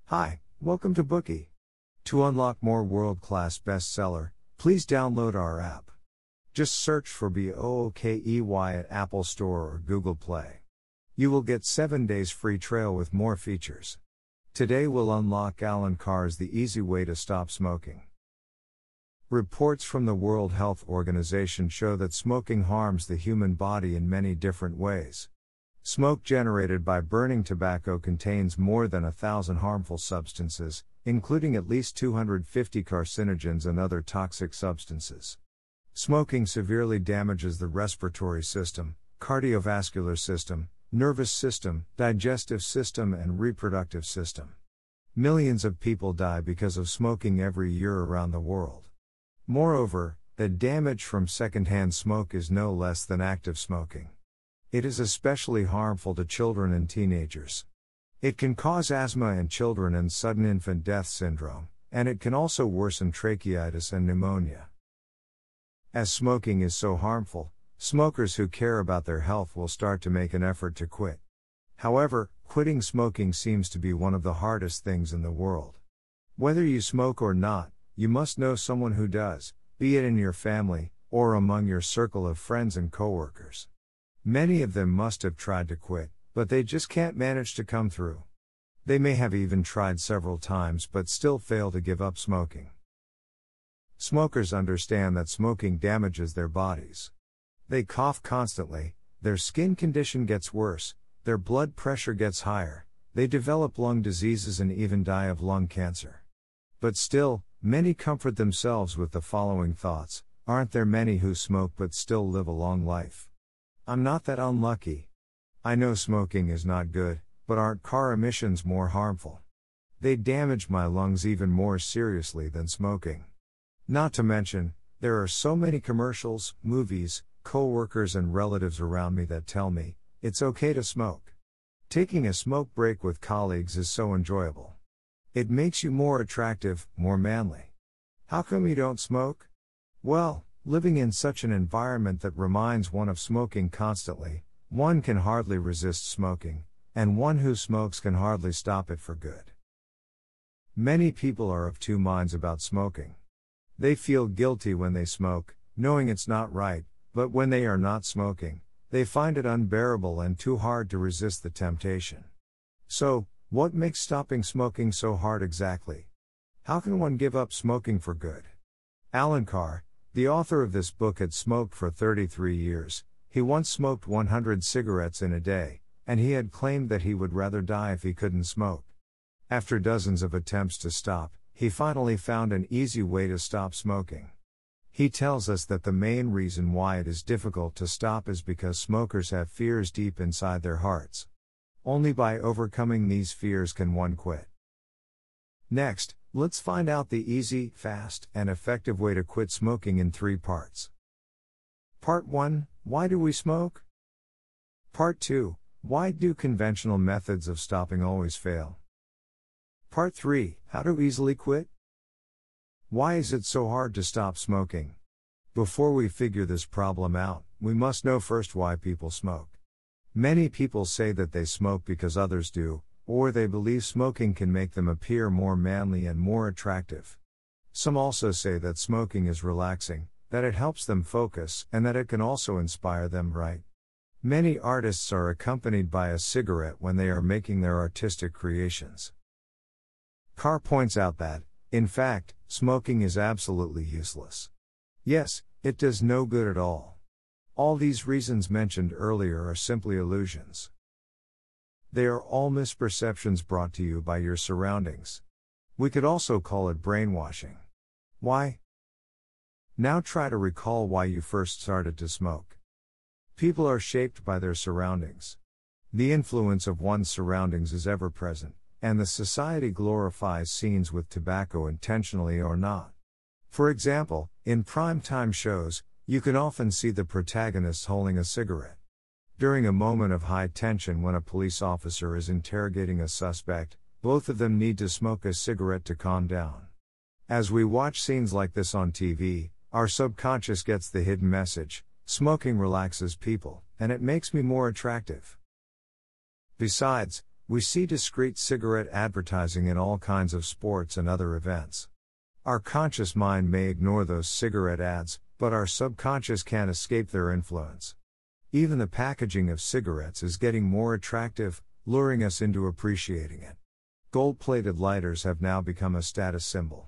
Hi, welcome to Bookie. To unlock more world-class bestseller, please download our app. Just search for BOOKEY at Apple Store or Google Play. You will get 7 days free trial with more features. Today we'll unlock Alan Carr's The Easy Way to Stop Smoking. Reports from the World Health Organization show that smoking harms the human body in many different ways. Smoke generated by burning tobacco contains more than 1,000 harmful substances, including at least 250 carcinogens and other toxic substances. Smoking severely damages the respiratory system, cardiovascular system, nervous system, digestive system, and reproductive system. Millions of people die because of smoking every year around the world. Moreover, the damage from secondhand smoke is no less than active smoking. It is especially harmful to children and teenagers. It can cause asthma in children and sudden infant death syndrome, and it can also worsen tracheitis and pneumonia. As smoking is so harmful, smokers who care about their health will start to make an effort to quit. However, quitting smoking seems to be one of the hardest things in the world. Whether you smoke or not, you must know someone who does, be it in your family, or among your circle of friends and coworkers. Many of them must have tried to quit, but they just can't manage to come through. They may have even tried several times but still fail to give up smoking. Smokers understand that smoking damages their bodies. They cough constantly, their skin condition gets worse, their blood pressure gets higher, they develop lung diseases and even die of lung cancer. But still, many comfort themselves with the following thoughts: aren't there many who smoke but still live a long life? I'm not that unlucky. I know smoking is not good, but aren't car emissions more harmful? They damage my lungs even more seriously than smoking. Not to mention, there are so many commercials, movies, co-workers and relatives around me that tell me, it's okay to smoke. Taking a smoke break with colleagues is so enjoyable. It makes you more attractive, more manly. How come you don't smoke? Well, living in such an environment that reminds one of smoking constantly, one can hardly resist smoking, and one who smokes can hardly stop it for good. Many people are of two minds about smoking. They feel guilty when they smoke, knowing it's not right, but when they are not smoking, they find it unbearable and too hard to resist the temptation. So, what makes stopping smoking so hard exactly? How can one give up smoking for good? Alan Carr, the author of this book, had smoked for 33 years. He once smoked 100 cigarettes in a day, and he had claimed that he would rather die if he couldn't smoke. After dozens of attempts to stop, he finally found an easy way to stop smoking. He tells us that the main reason why it is difficult to stop is because smokers have fears deep inside their hearts. Only by overcoming these fears can one quit. Next, let's find out the easy, fast, and effective way to quit smoking in 3 parts. Part 1, why do we smoke? Part 2, why do conventional methods of stopping always fail? Part 3, how to easily quit? Why is it so hard to stop smoking? Before we figure this problem out, we must know first why people smoke. Many people say that they smoke because others do, or they believe smoking can make them appear more manly and more attractive. Some also say that smoking is relaxing, that it helps them focus, and that it can also inspire them, right? Many artists are accompanied by a cigarette when they are making their artistic creations. Carr points out that, in fact, smoking is absolutely useless. Yes, it does no good at all. All these reasons mentioned earlier are simply illusions. They are all misperceptions brought to you by your surroundings. We could also call it brainwashing. Why? Now try to recall why you first started to smoke. People are shaped by their surroundings. The influence of one's surroundings is ever present, and the society glorifies scenes with tobacco intentionally or not. For example, in prime-time shows, you can often see the protagonists holding a cigarette. During a moment of high tension when a police officer is interrogating a suspect, both of them need to smoke a cigarette to calm down. As we watch scenes like this on TV, our subconscious gets the hidden message: smoking relaxes people, and it makes me more attractive. Besides, We see discreet cigarette advertising in all kinds of sports and other events. Our conscious mind may ignore those cigarette ads, but our subconscious can't escape their influence. Even the packaging of cigarettes is getting more attractive, luring us into appreciating it. Gold-plated lighters have now become a status symbol.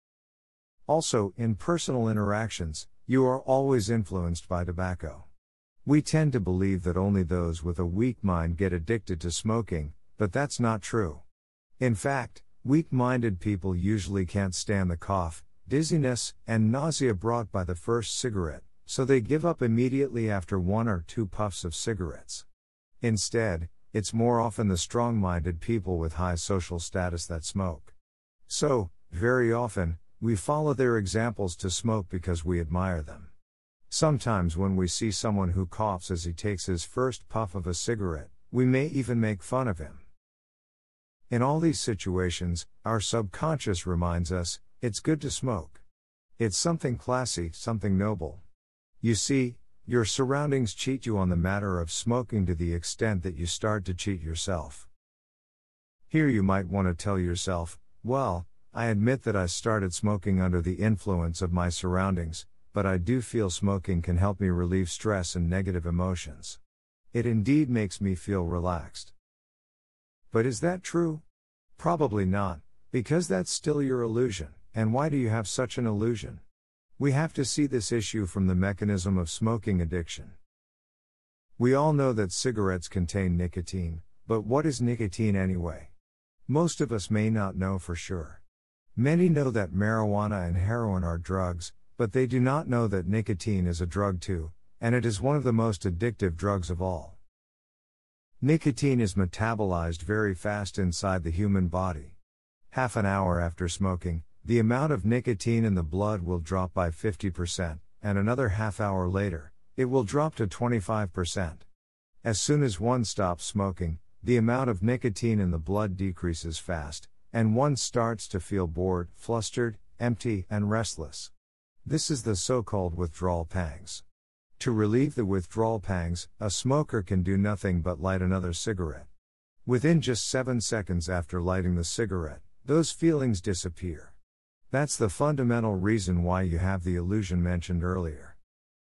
Also, in personal interactions, you are always influenced by tobacco. We tend to believe that only those with a weak mind get addicted to smoking, but that's not true. In fact, weak-minded people usually can't stand the cough, dizziness, and nausea brought by the first cigarette, so they give up immediately after 1 or 2 puffs of cigarettes. Instead, it's more often the strong-minded people with high social status that smoke. So, very often, we follow their examples to smoke because we admire them. Sometimes when we see someone who coughs as he takes his first puff of a cigarette, we may even make fun of him. In all these situations, our subconscious reminds us, it's good to smoke. It's something classy, something noble. You see, your surroundings cheat you on the matter of smoking to the extent that you start to cheat yourself. Here you might want to tell yourself, well, I admit that I started smoking under the influence of my surroundings, but I do feel smoking can help me relieve stress and negative emotions. It indeed makes me feel relaxed. But is that true? Probably not, because that's still your illusion. And why do you have such an illusion? We have to see this issue from the mechanism of smoking addiction. We all know that cigarettes contain nicotine, but what is nicotine anyway? Most of us may not know for sure. Many know that marijuana and heroin are drugs, but they do not know that nicotine is a drug too, and it is one of the most addictive drugs of all. Nicotine is metabolized very fast inside the human body. Half an hour after smoking, the amount of nicotine in the blood will drop by 50%, and another half hour later, it will drop to 25%. As soon as one stops smoking, the amount of nicotine in the blood decreases fast, and one starts to feel bored, flustered, empty, and restless. This is the so-called withdrawal pangs. To relieve the withdrawal pangs, a smoker can do nothing but light another cigarette. Within just 7 seconds after lighting the cigarette, those feelings disappear. That's the fundamental reason why you have the illusion mentioned earlier.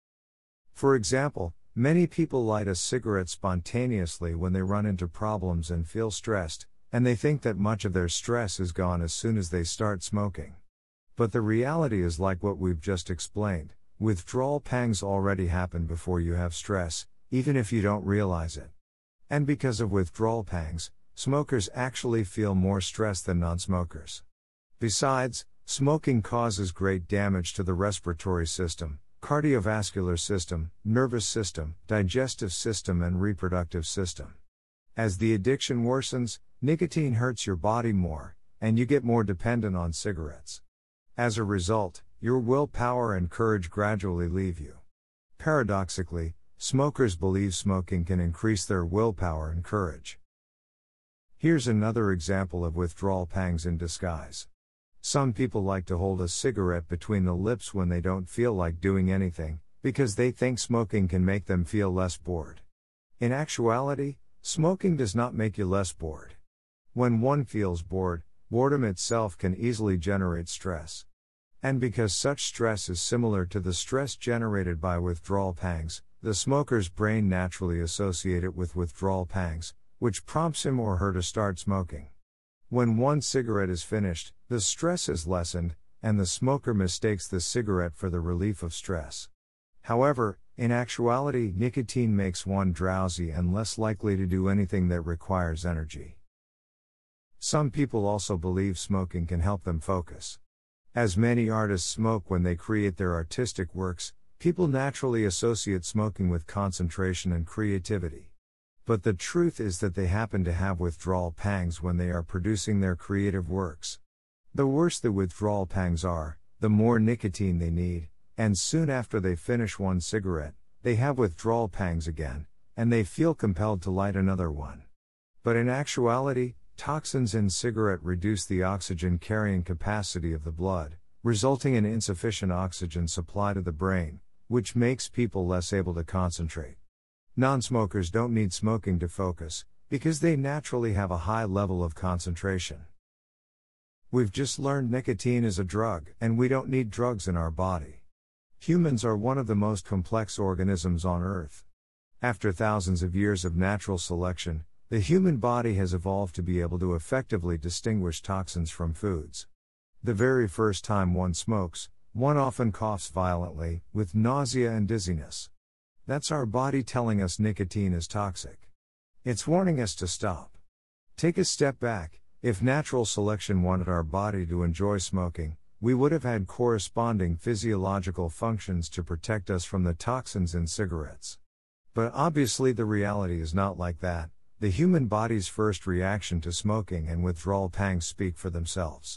For example, many people light a cigarette spontaneously when they run into problems and feel stressed, and they think that much of their stress is gone as soon as they start smoking. But the reality is like what we've just explained, withdrawal pangs already happen before you have stress, even if you don't realize it. And because of withdrawal pangs, smokers actually feel more stress than non-smokers. Besides, smoking causes great damage to the respiratory system, cardiovascular system, nervous system, digestive system, and reproductive system. As the addiction worsens, nicotine hurts your body more, and you get more dependent on cigarettes. As a result, your willpower and courage gradually leave you. Paradoxically, smokers believe smoking can increase their willpower and courage. Here's another example of withdrawal pangs in disguise. Some people like to hold a cigarette between the lips when they don't feel like doing anything, because they think smoking can make them feel less bored. In actuality, smoking does not make you less bored. When one feels bored, boredom itself can easily generate stress. And because such stress is similar to the stress generated by withdrawal pangs, the smoker's brain naturally associates it with withdrawal pangs, which prompts him or her to start smoking. When one cigarette is finished, the stress is lessened, and the smoker mistakes the cigarette for the relief of stress. However, in actuality, nicotine makes one drowsy and less likely to do anything that requires energy. Some people also believe smoking can help them focus. As many artists smoke when they create their artistic works, people naturally associate smoking with concentration and creativity. But the truth is that they happen to have withdrawal pangs when they are producing their creative works. The worse the withdrawal pangs are, the more nicotine they need, and soon after they finish one cigarette, they have withdrawal pangs again, and they feel compelled to light another one. But in actuality, toxins in cigarette reduce the oxygen carrying capacity of the blood, resulting in insufficient oxygen supply to the brain, which makes people less able to concentrate. Non-smokers don't need smoking to focus, because they naturally have a high level of concentration. We've just learned nicotine is a drug, and we don't need drugs in our body. Humans are one of the most complex organisms on Earth. After thousands of years of natural selection, the human body has evolved to be able to effectively distinguish toxins from foods. The very first time one smokes, one often coughs violently, with nausea and dizziness. That's our body telling us nicotine is toxic. It's warning us to stop. Take a step back. If natural selection wanted our body to enjoy smoking, we would have had corresponding physiological functions to protect us from the toxins in cigarettes. But obviously the reality is not like that. The human body's first reaction to smoking and withdrawal pangs speak for themselves.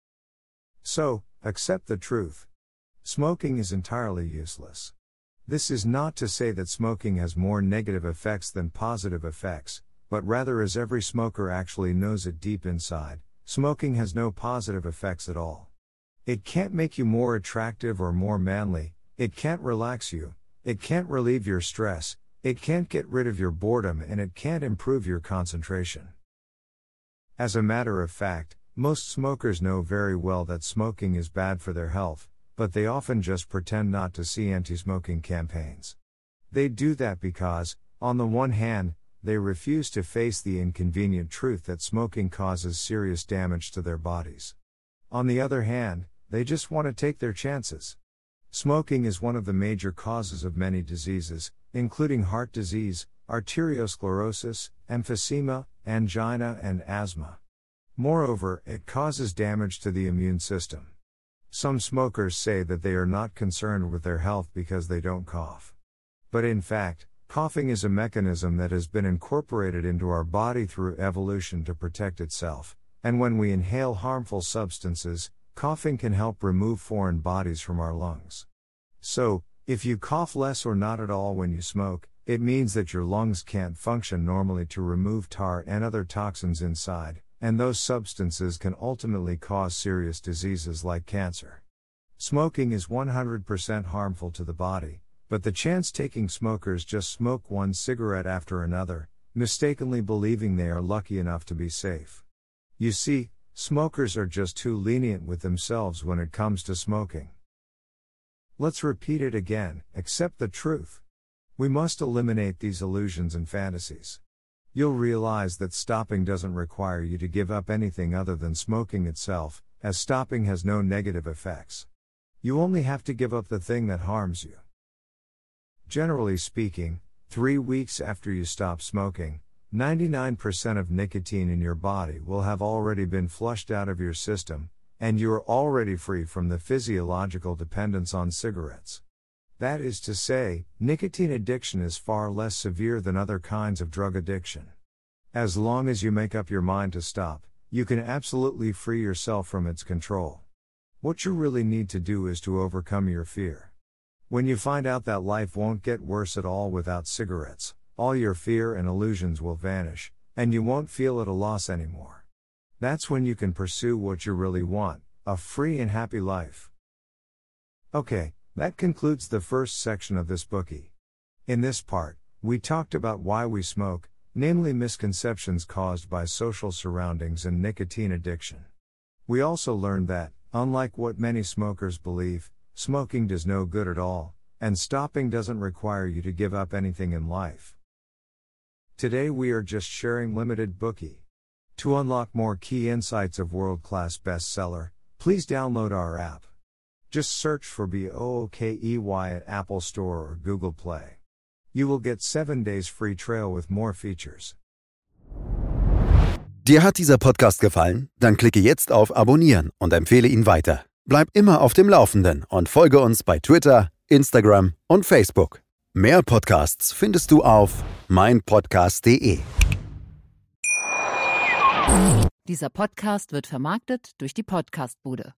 So, accept the truth. Smoking is entirely useless. This is not to say that smoking has more negative effects than positive effects, but rather, as every smoker actually knows it deep inside, smoking has no positive effects at all. It can't make you more attractive or more manly, it can't relax you, it can't relieve your stress, it can't get rid of your boredom, and it can't improve your concentration. As a matter of fact, most smokers know very well that smoking is bad for their health, but they often just pretend not to see anti-smoking campaigns. They do that because, on the one hand, they refuse to face the inconvenient truth that smoking causes serious damage to their bodies. On the other hand, they just want to take their chances. Smoking is one of the major causes of many diseases, including heart disease, arteriosclerosis, emphysema, angina, and asthma. Moreover, it causes damage to the immune system. Some smokers say that they are not concerned with their health because they don't cough. But in fact, coughing is a mechanism that has been incorporated into our body through evolution to protect itself, and when we inhale harmful substances, coughing can help remove foreign bodies from our lungs. So, if you cough less or not at all when you smoke, it means that your lungs can't function normally to remove tar and other toxins inside, and those substances can ultimately cause serious diseases like cancer. Smoking is 100% harmful to the body, but the chance-taking smokers just smoke one cigarette after another, mistakenly believing they are lucky enough to be safe. You see, smokers are just too lenient with themselves when it comes to smoking. Let's repeat it again, accept the truth. We must eliminate these illusions and fantasies. You'll realize that stopping doesn't require you to give up anything other than smoking itself, as stopping has no negative effects. You only have to give up the thing that harms you. Generally speaking, 3 weeks after you stop smoking, 99% of nicotine in your body will have already been flushed out of your system, and you are already free from the physiological dependence on cigarettes. That is to say, nicotine addiction is far less severe than other kinds of drug addiction. As long as you make up your mind to stop, you can absolutely free yourself from its control. What you really need to do is to overcome your fear. When you find out that life won't get worse at all without cigarettes, all your fear and illusions will vanish, and you won't feel at a loss anymore. That's when you can pursue what you really want, a free and happy life. Okay, that concludes the first section of this bookie. In this part, we talked about why we smoke, namely misconceptions caused by social surroundings and nicotine addiction. We also learned that, unlike what many smokers believe, smoking does no good at all, and stopping doesn't require you to give up anything in life. Today we are just sharing limited bookie. To unlock more key insights of world-class bestseller, please download our app. Just search for BOOKEY at Apple Store or Google Play. You will get 7 days free trial with more features. Dir hat dieser Podcast gefallen? Dann klicke jetzt auf Abonnieren und empfehle ihn weiter. Bleib immer auf dem Laufenden und folge uns bei Twitter, Instagram und Facebook. Mehr Podcasts findest du auf meinpodcast.de. Dieser Podcast wird vermarktet durch die Podcastbude.